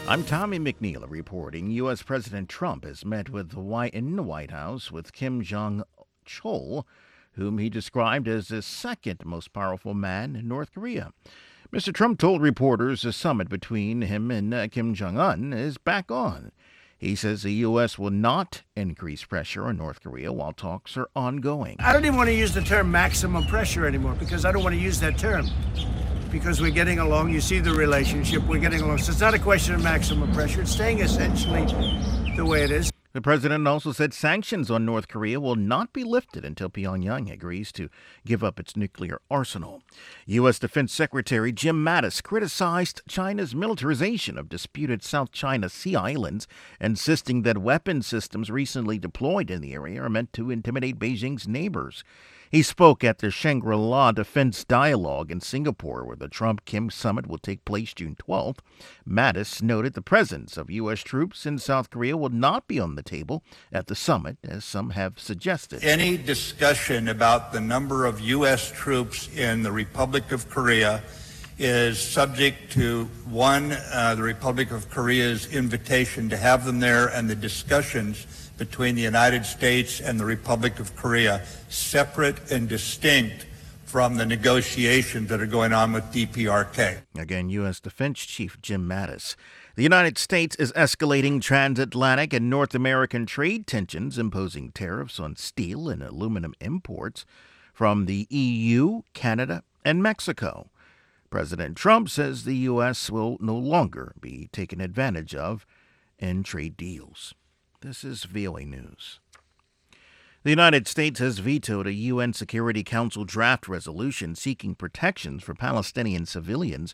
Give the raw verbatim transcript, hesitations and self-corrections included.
I'm Tommy McNeil reporting. U S. President Trump has met with the White, in the White House with Kim Jong-chol, whom he described as the second most powerful man in North Korea. Mister Trump told reporters the summit between him and uh, Kim Jong-un is back on. He says the U S will not increase pressure on North Korea while talks are ongoing. I don't even want to use the term maximum pressure anymore because I don't want to use that term. Because we're getting along, you see the relationship, we're getting along. So it's not a question of maximum pressure. It's staying essentially the way it is. The president also said sanctions on North Korea will not be lifted until Pyongyang agrees to give up its nuclear arsenal. U S. Defense Secretary Jim Mattis criticized China's militarization of disputed South China Sea islands, insisting that weapon systems recently deployed in the area are meant to intimidate Beijing's neighbors. He spoke at the Shangri-La Defense Dialogue in Singapore, where the Trump-Kim summit will take place June twelfth. Mattis noted the presence of U S troops in South Korea will not be on the table at the summit, as some have suggested. Any discussion about the number of U S troops in the Republic of Korea is subject to, one, uh, the Republic of Korea's invitation to have them there, and the discussions between the United States and the Republic of Korea, separate and distinct from the negotiations that are going on with D P R K. Again, U S. Defense Chief Jim Mattis. The United States is escalating transatlantic and North American trade tensions, imposing tariffs on steel and aluminum imports from the E U, Canada, and Mexico. President Trump says the U S will no longer be taken advantage of in trade deals. This is V O A News. The United States has vetoed a U N Security Council draft resolution seeking protections for Palestinian civilians